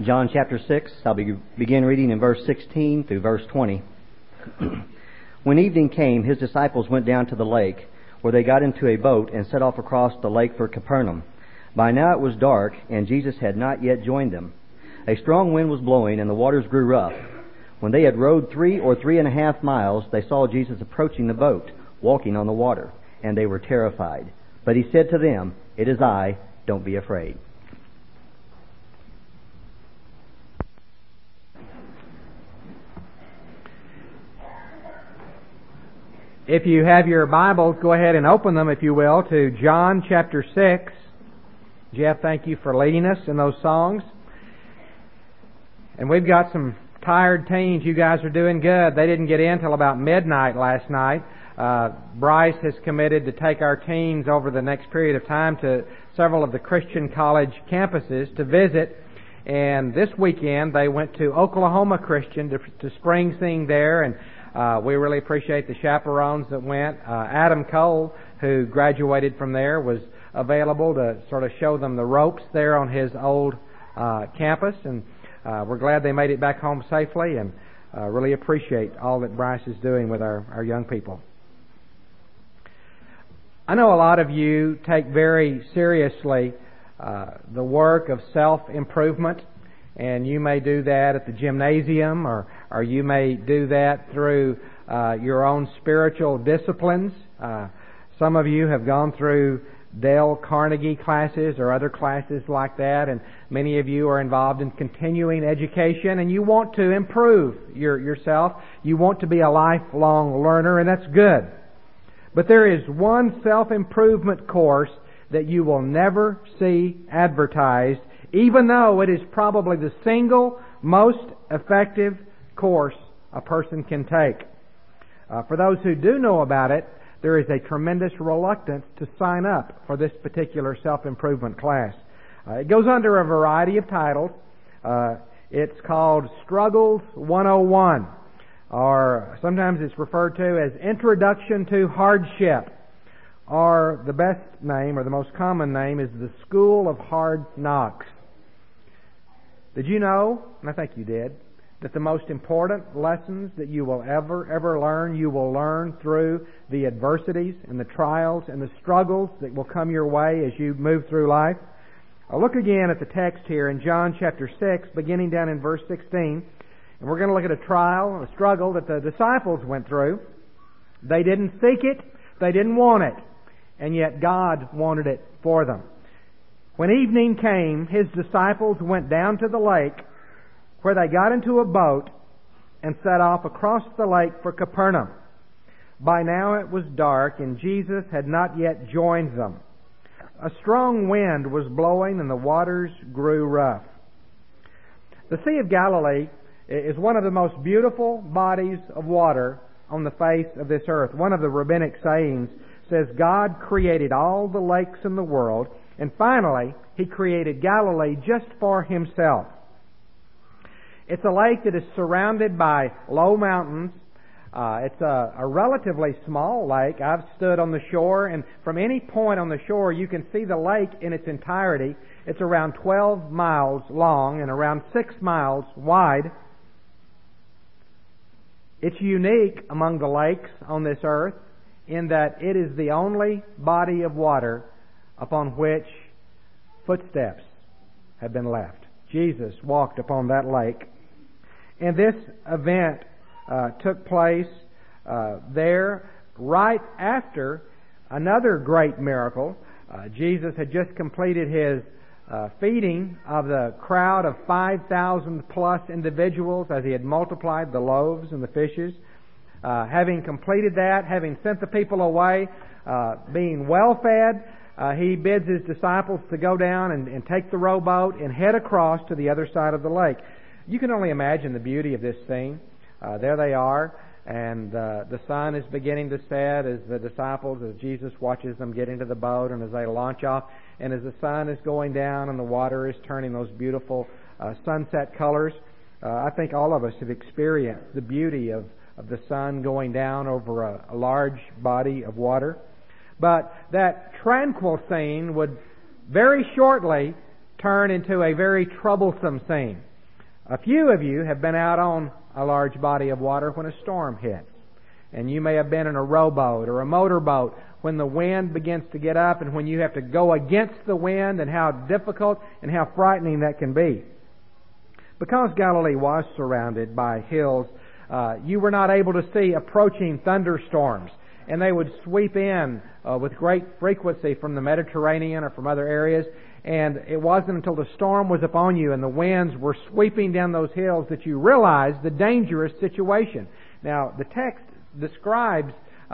John chapter 6, I'll begin reading in verse 16 through verse 20. When evening came, his disciples went down to the lake, where they got into a boat and set off across the lake for Capernaum. By now it was dark, and Jesus had not yet joined them. A strong wind was blowing, and the waters grew rough. When they had rowed 3 or 3.5 miles, they saw Jesus approaching the boat, walking on the water, and they were terrified. But he said to them, "It is I, don't be afraid." If you have your Bibles, go ahead and open them, if you will, to John chapter 6. Jeff, thank you for leading us in those songs. And we've got some tired teens. You guys are doing good. They didn't get in till about midnight last night. Bryce has committed to take our teens over the next period of time to several of the Christian college campuses to visit. And this weekend they went to Oklahoma Christian to spring sing there, and we really appreciate the chaperones that went. Adam Cole, who graduated from there, was available to sort of show them the ropes there on his old campus, and we're glad they made it back home safely, and really appreciate all that Bryce is doing with our young people. I know a lot of you take very seriously the work of self-improvement, and you may do that at the gymnasium, or you may do that through your own spiritual disciplines. Some of you have gone through Dale Carnegie classes or other classes like that, and many of you are involved in continuing education, and you want to improve yourself. You want to be a lifelong learner, and that's good. But there is one self-improvement course that you will never see advertised, even though it is probably the single most effective course a person can take. For those who do know about it, there is a tremendous reluctance to sign up for this particular self-improvement class. It goes under a variety of titles. It's called Struggles 101, or sometimes it's referred to as Introduction to Hardship, or the best name, or the most common name, is the School of Hard Knocks. Did you know, and I think you did, that the most important lessons that you will ever learn, you will learn through the adversities and the trials and the struggles that will come your way as you move through life? I'll look again at the text here in John chapter 6, beginning down in verse 16. And we're going to look at a trial, a struggle that the disciples went through. They didn't seek it, they didn't want it, and yet God wanted it for them. When evening came, his disciples went down to the lake, where they got into a boat and set off across the lake for Capernaum. By now it was dark, and Jesus had not yet joined them. A strong wind was blowing, and the waters grew rough. The Sea of Galilee is one of the most beautiful bodies of water on the face of this earth. One of the rabbinic sayings says God created all the lakes in the world, and finally He created Galilee just for Himself. It's a lake that is surrounded by low mountains. It's a relatively small lake. I've stood on the shore, and from any point on the shore you can see the lake in its entirety. It's around 12 miles long and around 6 miles wide. It's unique among the lakes on this earth in that it is the only body of water upon which footsteps have been left. Jesus walked upon that lake. And this event took place there right after another great miracle. Jesus had just completed His feeding of the crowd of 5,000 plus individuals as He had multiplied the loaves and the fishes. Having completed that, having sent the people away, being well fed, He bids His disciples to go down and take the rowboat and head across to the other side of the lake. You can only imagine the beauty of this scene. There they are, and the sun is beginning to set as the disciples, as Jesus watches them get into the boat and as they launch off. And as the sun is going down and the water is turning those beautiful sunset colors, I think all of us have experienced the beauty of the sun going down over a large body of water. But that tranquil scene would very shortly turn into a very troublesome scene. A few of you have been out on a large body of water when a storm hits. And you may have been in a rowboat or a motorboat when the wind begins to get up and when you have to go against the wind, and how difficult and how frightening that can be. Because Galilee was surrounded by hills, you were not able to see approaching thunderstorms, and they would sweep in with great frequency from the Mediterranean or from other areas. And it wasn't until the storm was upon you and the winds were sweeping down those hills that you realized the dangerous situation. Now, the text describes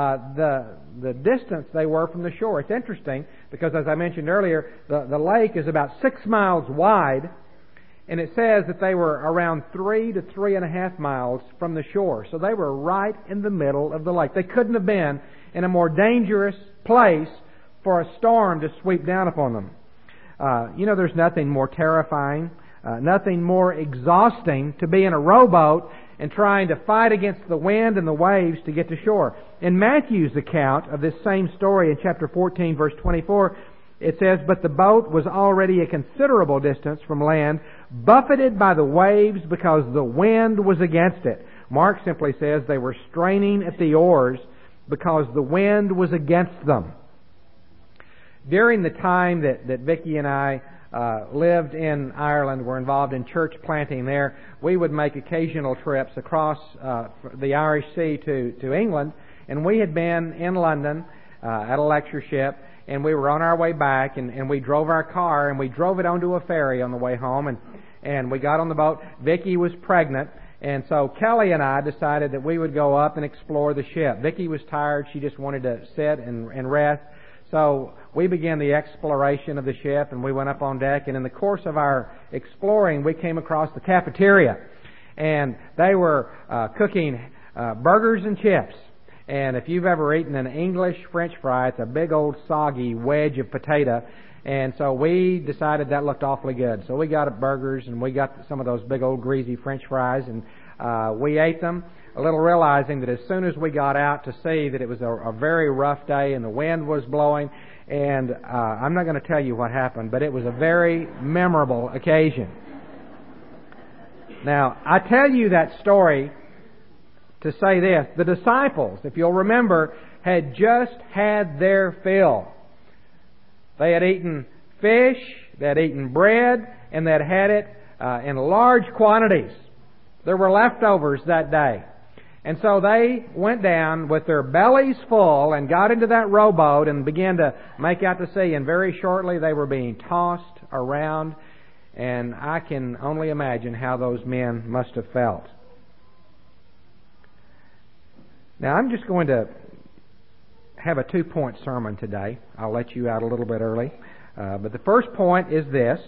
the distance they were from the shore. It's interesting because, as I mentioned earlier, the lake is about 6 miles wide, and it says that they were around 3 to 3.5 miles from the shore. So they were right in the middle of the lake. They couldn't have been in a more dangerous place for a storm to sweep down upon them. There's nothing more terrifying, nothing more exhausting to be in a rowboat and trying to fight against the wind and the waves to get to shore. In Matthew's account of this same story in chapter 14, verse 24, it says, "But the boat was already a considerable distance from land, buffeted by the waves because the wind was against it." Mark simply says they were straining at the oars because the wind was against them. During the time that Vicki and I lived in Ireland, were involved in church planting there, we would make occasional trips across the Irish Sea to England, and we had been in London at a lectureship, and we were on our way back, and we drove our car, and we drove it onto a ferry on the way home, and we got on the boat. Vicki was pregnant, and so Kelly and I decided that we would go up and explore the ship. Vicki was tired. She just wanted to sit and rest. So we began the exploration of the ship, and we went up on deck, and in the course of our exploring, we came across the cafeteria, and they were cooking burgers and chips. And if you've ever eaten an English French fry, it's a big old soggy wedge of potato. And so we decided that looked awfully good. So we got burgers, and we got some of those big old greasy French fries, and we ate them, a little realizing that as soon as we got out to see that it was a very rough day and the wind was blowing, and I'm not going to tell you what happened, but it was a very memorable occasion. Now, I tell you that story to say this. The disciples, if you'll remember, had just had their fill. They had eaten fish, they had eaten bread, and they had had it in large quantities. There were leftovers that day. And so they went down with their bellies full and got into that rowboat and began to make out to sea. And very shortly they were being tossed around. And I can only imagine how those men must have felt. Now I'm just going to have a 2-point sermon today. I'll let you out a little bit early. But the first point is this.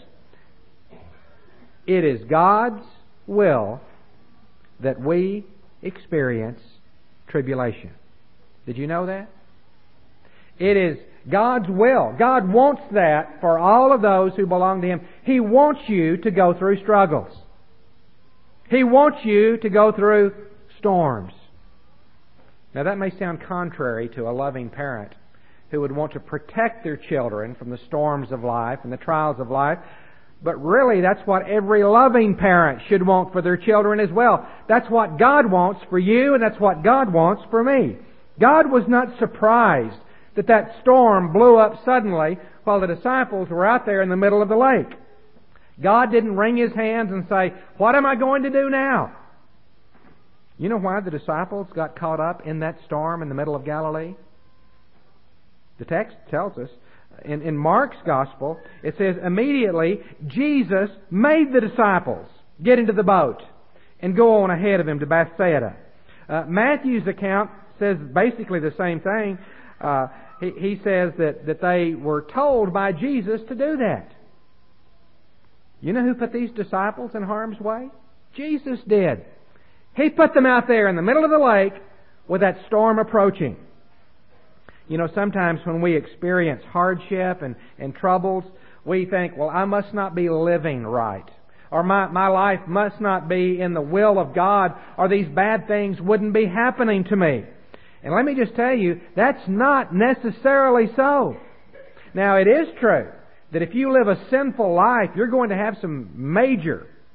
It is God's will that we experience tribulation. Did you know that? It is God's will. God wants that for all of those who belong to Him. He wants you to go through struggles. He wants you to go through storms. Now that may sound contrary to a loving parent who would want to protect their children from the storms of life and the trials of life. But really, that's what every loving parent should want for their children as well. That's what God wants for you, and that's what God wants for me. God was not surprised that storm blew up suddenly while the disciples were out there in the middle of the lake. God didn't wring His hands and say, "What am I going to do now?" You know why the disciples got caught up in that storm in the middle of Galilee? The text tells us. In Mark's Gospel, it says, immediately Jesus made the disciples get into the boat and go on ahead of Him to Bethsaida. Matthew's account says basically the same thing. He says that they were told by Jesus to do that. You know who put these disciples in harm's way? Jesus did. He put them out there in the middle of the lake with that storm approaching. You know, sometimes when we experience hardship and troubles, we think, well, I must not be living right. Or my life must not be in the will of God, or these bad things wouldn't be happening to me. And let me just tell you, that's not necessarily so. Now, it is true that if you live a sinful life, you're going to have some major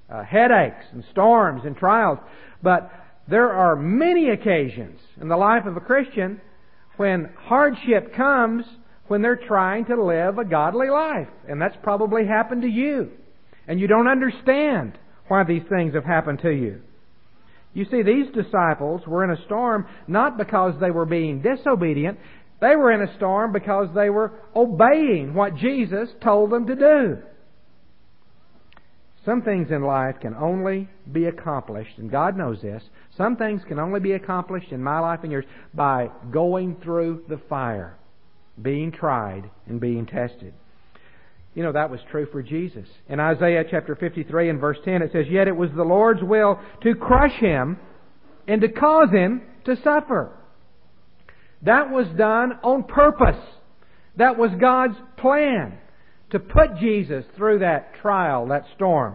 headaches and storms and trials. But there are many occasions in the life of a Christian when hardship comes when they're trying to live a godly life. And that's probably happened to you. And you don't understand why these things have happened to you. You see, these disciples were in a storm not because they were being disobedient. They were in a storm because they were obeying what Jesus told them to do. Some things in life can only be accomplished, and God knows this. Some things can only be accomplished in my life and yours by going through the fire, being tried and being tested. You know, that was true for Jesus. In Isaiah chapter 53 and verse 10 it says, "Yet it was the Lord's will to crush Him and to cause Him to suffer." That was done on purpose. That was God's plan, to put Jesus through that trial, that storm.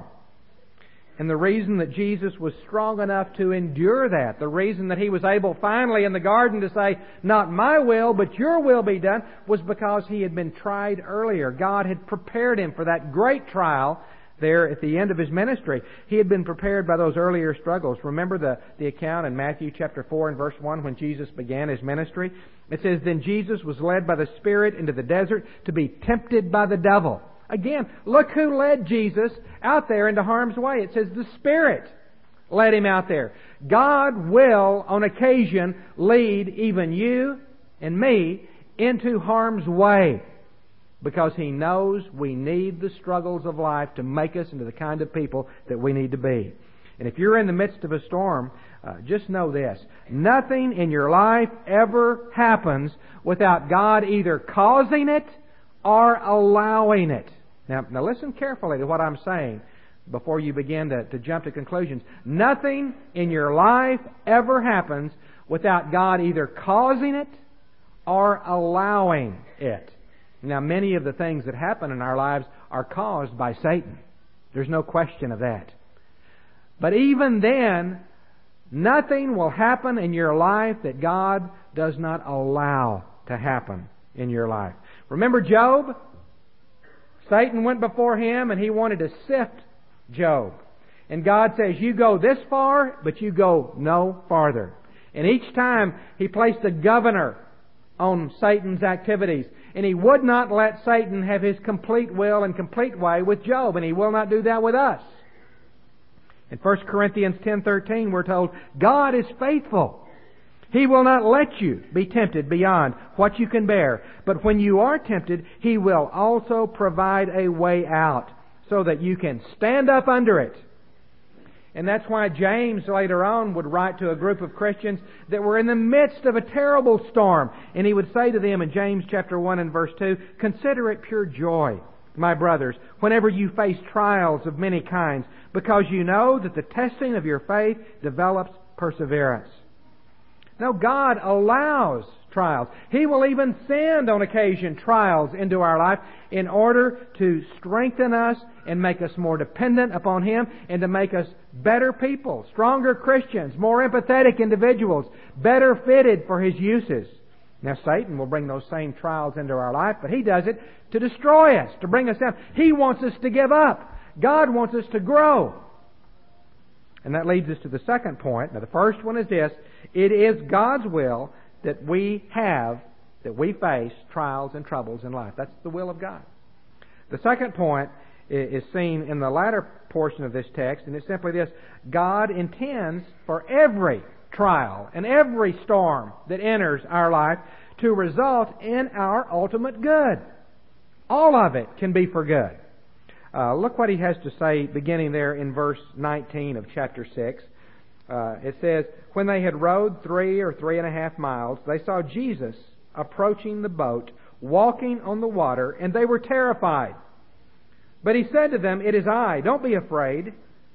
And the reason that Jesus was strong enough to endure that, the reason that He was able finally in the garden to say, "Not my will, but your will be done," was because He had been tried earlier. God had prepared Him for that great trial there at the end of His ministry. He had been prepared by those earlier struggles. Remember the account in Matthew chapter 4 and verse 1 when Jesus began His ministry? It says, "Then Jesus was led by the Spirit into the desert to be tempted by the devil." Again, look who led Jesus out there into harm's way. It says the Spirit led Him out there. God will, on occasion, lead even you and me into harm's way, because He knows we need the struggles of life to make us into the kind of people that we need to be. And if you're in the midst of a storm, just know this: nothing in your life ever happens without God either causing it or allowing it. Now listen carefully to what I'm saying before you begin to jump to conclusions. Nothing in your life ever happens without God either causing it or allowing it. Now, many of the things that happen in our lives are caused by Satan. There's no question of that. But even then, nothing will happen in your life that God does not allow to happen in your life. Remember Job? Satan went before him and he wanted to sift Job. And God says, "You go this far, but you go no farther." And each time He placed a governor on Satan's activities. And He would not let Satan have his complete will and complete way with Job. And He will not do that with us. In 1 Corinthians 10:13 we're told, God is faithful. He will not let you be tempted beyond what you can bear. But when you are tempted, He will also provide a way out so that you can stand up under it. And that's why James later on would write to a group of Christians that were in the midst of a terrible storm. And he would say to them in James chapter 1 and verse 2, "Consider it pure joy, my brothers, whenever you face trials of many kinds, because you know that the testing of your faith develops perseverance." No, God allows trials. He will even send on occasion trials into our life in order to strengthen us and make us more dependent upon Him and to make us better people, stronger Christians, more empathetic individuals, better fitted for His uses. Now Satan will bring those same trials into our life, but he does it to destroy us, to bring us down. He wants us to give up. God wants us to grow. And that leads us to the second point. Now the first one is this: it is God's will that we face trials and troubles in life. That's the will of God. The second point is seen in the latter portion of this text, and it's simply this: God intends for every trial and every storm that enters our life to result in our ultimate good. All of it can be for good. Look what he has to say beginning there in verse 19 of chapter 6. It says, "When they had rowed 3 or 3.5 miles, they saw Jesus approaching the boat, walking on the water, and they were terrified. But He said to them, 'It is I, don't be afraid.'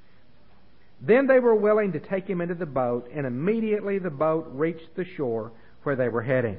Then they were willing to take Him into the boat, and immediately the boat reached the shore where they were heading."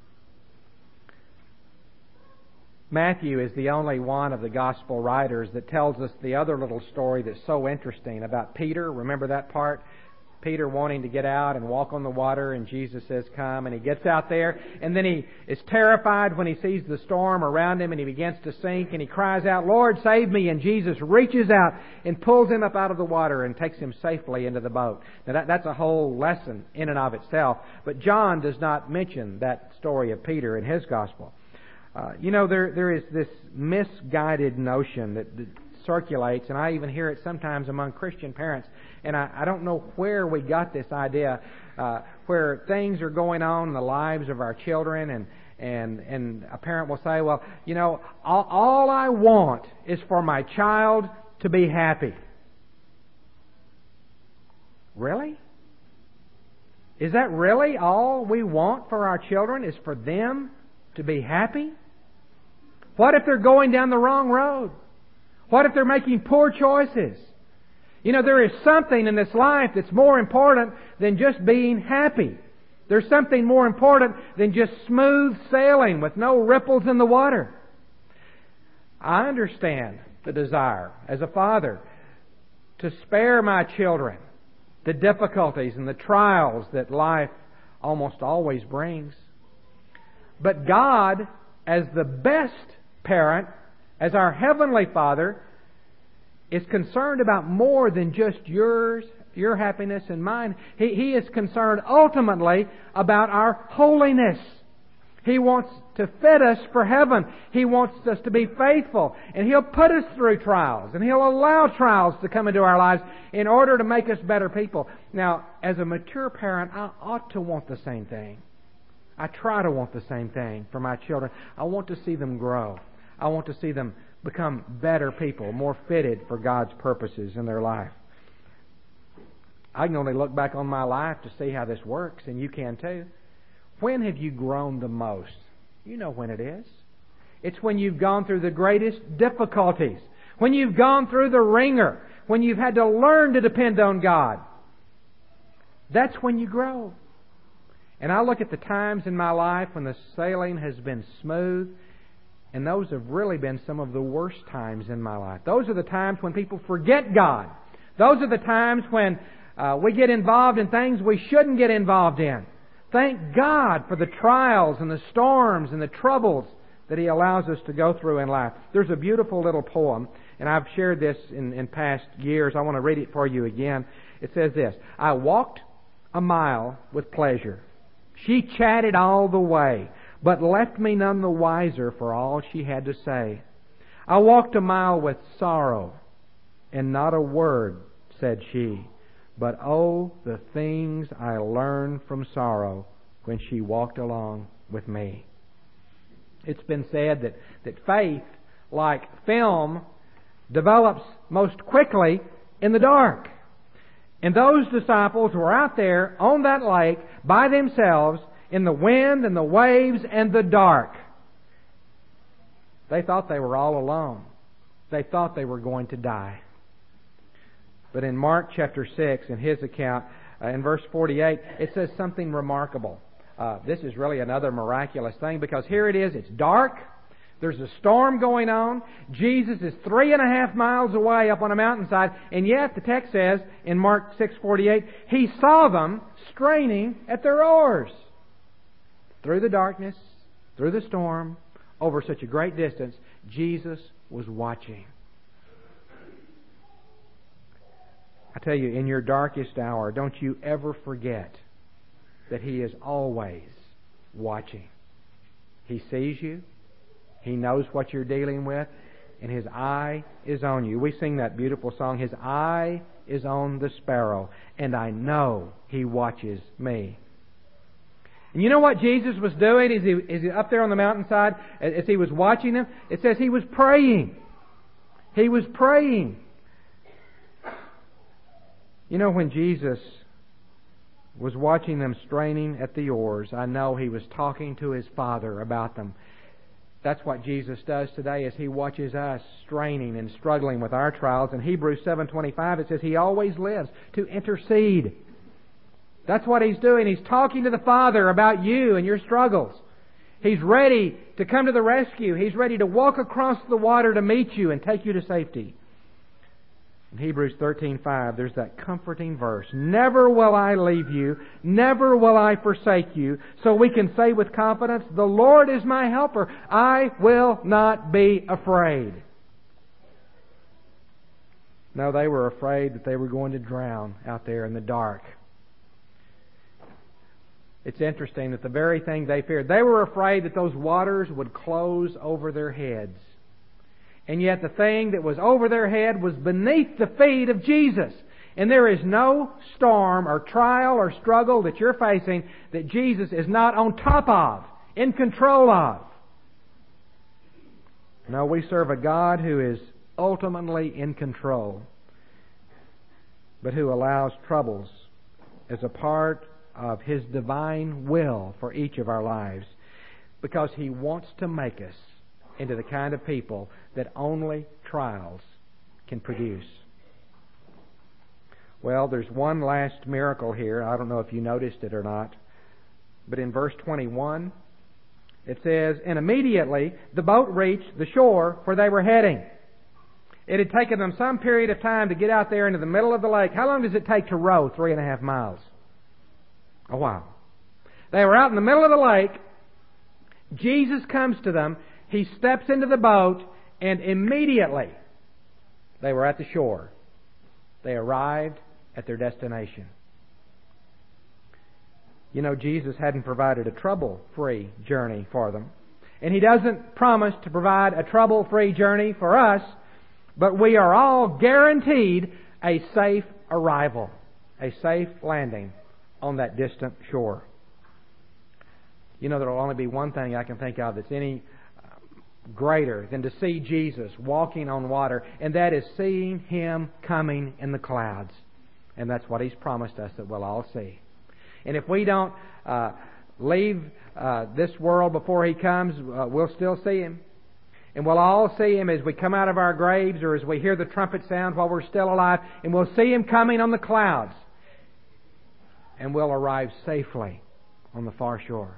Matthew is the only one of the gospel writers that tells us the other little story that's so interesting about Peter. Remember that part? Peter wanting to get out and walk on the water, and Jesus says, come, and he gets out there, and then he is terrified when he sees the storm around him, and he begins to sink, and he cries out, Lord, save me, and Jesus reaches out and pulls him up out of the water and takes him safely into the boat. Now that's a whole lesson in and of itself, but John does not mention that story of Peter in his gospel. There is this misguided notion that circulates, and I even hear it sometimes among Christian parents, and I don't know where we got this idea, where things are going on in the lives of our children, and a parent will say, well, all I want is for my child to be happy. Really? Is that really all we want for our children, is for them to be happy? What if they're going down the wrong road? What if they're making poor choices? There is something in this life that's more important than just being happy. There's something more important than just smooth sailing with no ripples in the water. I understand the desire as a father to spare my children the difficulties and the trials that life almost always brings. But God, as the best parent, as our Heavenly Father, is concerned about more than just your happiness and mine. He is concerned ultimately about our holiness. He wants to fit us for heaven. He wants us to be faithful. And He'll put us through trials. And He'll allow trials to come into our lives in order to make us better people. Now, as a mature parent, I ought to want the same thing. I try to want the same thing for my children. I want to see them grow. I want to see them become better people, more fitted for God's purposes in their life. I can only look back on my life to see how this works, and you can too. When have you grown the most? You know when it is. It's when you've gone through the greatest difficulties, when you've gone through the ringer, when you've had to learn to depend on God. That's when you grow. And I look at the times in my life when the sailing has been smooth, and those have really been some of the worst times in my life. Those are the times when people forget God. Those are the times when we get involved in things we shouldn't get involved in. Thank God for the trials and the storms and the troubles that He allows us to go through in life. There's a beautiful little poem, and I've shared this in past years. I want to read it for you again. It says this: I walked a mile with pleasure. She chatted all the way, but left me none the wiser for all she had to say. I walked a mile with sorrow, and not a word said she. But oh, the things I learned from sorrow when she walked along with me. It's been said that faith, like film, develops most quickly in the dark. And those disciples were out there on that lake by themselves in the wind and the waves and the dark. They thought they were all alone. They thought they were going to die. But in Mark chapter 6, in his account, in verse 48, it says something remarkable. This is really another miraculous thing, because here it is, it's dark, there's a storm going on, Jesus is 3.5 miles away up on a mountainside, and yet the text says in Mark 6:48, He saw them straining at their oars. Through the darkness, through the storm, over such a great distance, Jesus was watching. I tell you, in your darkest hour, don't you ever forget that He is always watching. He sees you. He knows what you're dealing with. And His eye is on you. We sing that beautiful song, His eye is on the sparrow, and I know He watches me. And you know what Jesus was doing as he up there on the mountainside, as He was watching them? It says He was praying. He was praying. You know, when Jesus was watching them straining at the oars, I know He was talking to His Father about them. That's what Jesus does today, as He watches us straining and struggling with our trials. In Hebrews 7:25 it says He always lives to intercede. That's what He's doing. He's talking to the Father about you and your struggles. He's ready to come to the rescue. He's ready to walk across the water to meet you and take you to safety. In Hebrews 13:5, there's that comforting verse. Never will I leave you, never will I forsake you. So we can say with confidence, the Lord is my helper. I will not be afraid. No, they were afraid that they were going to drown out there in the dark. It's interesting that the very thing they feared, they were afraid that those waters would close over their heads. And yet the thing that was over their head was beneath the feet of Jesus. And there is no storm or trial or struggle that you're facing that Jesus is not on top of, in control of. No, we serve a God who is ultimately in control, but who allows troubles as a part of His divine will for each of our lives, because He wants to make us into the kind of people that only trials can produce. Well, there's one last miracle here. I don't know if you noticed it or not, but in verse 21, it says, and immediately the boat reached the shore where they were heading. It had taken them some period of time to get out there into the middle of the lake. How long does it take to row 3.5 miles? A while. They were out in the middle of the lake. Jesus comes to them. He steps into the boat, and immediately they were at the shore. They arrived at their destination. You know, Jesus hadn't provided a trouble-free journey for them. And He doesn't promise to provide a trouble-free journey for us, but we are all guaranteed a safe arrival, a safe landing on that distant shore. You know, there will only be one thing I can think of that's any greater than to see Jesus walking on water, and that is seeing Him coming in the clouds. And that's what He's promised us that we'll all see. And if we don't leave this world before He comes, we'll still see Him. And we'll all see Him as we come out of our graves, or as we hear the trumpet sound while we're still alive, and we'll see Him coming on the clouds. And we'll arrive safely on the far shore.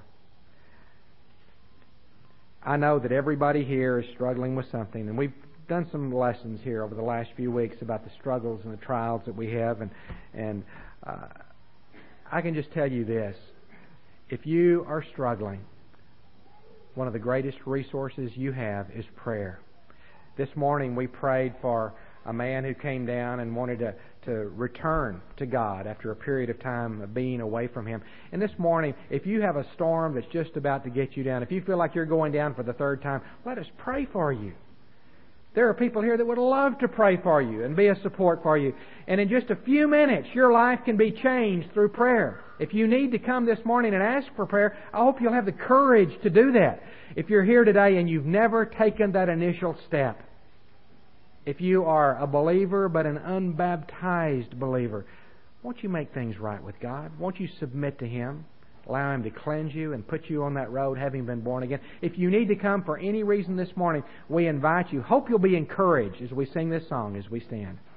I know that everybody here is struggling with something, and we've done some lessons here over the last few weeks about the struggles and the trials that we have, and I can just tell you this. If you are struggling, one of the greatest resources you have is prayer. This morning we prayed for a man who came down and wanted to return to God after a period of time of being away from Him. And this morning, if you have a storm that's just about to get you down, if you feel like you're going down for the third time, let us pray for you. There are people here that would love to pray for you and be a support for you. And in just a few minutes, your life can be changed through prayer. If you need to come this morning and ask for prayer, I hope you'll have the courage to do that. If you're here today and you've never taken that initial step, if you are a believer but an unbaptized believer, won't you make things right with God? Won't you submit to Him? Allow Him to cleanse you and put you on that road having been born again. If you need to come for any reason this morning, we invite you. Hope you'll be encouraged as we sing this song as we stand.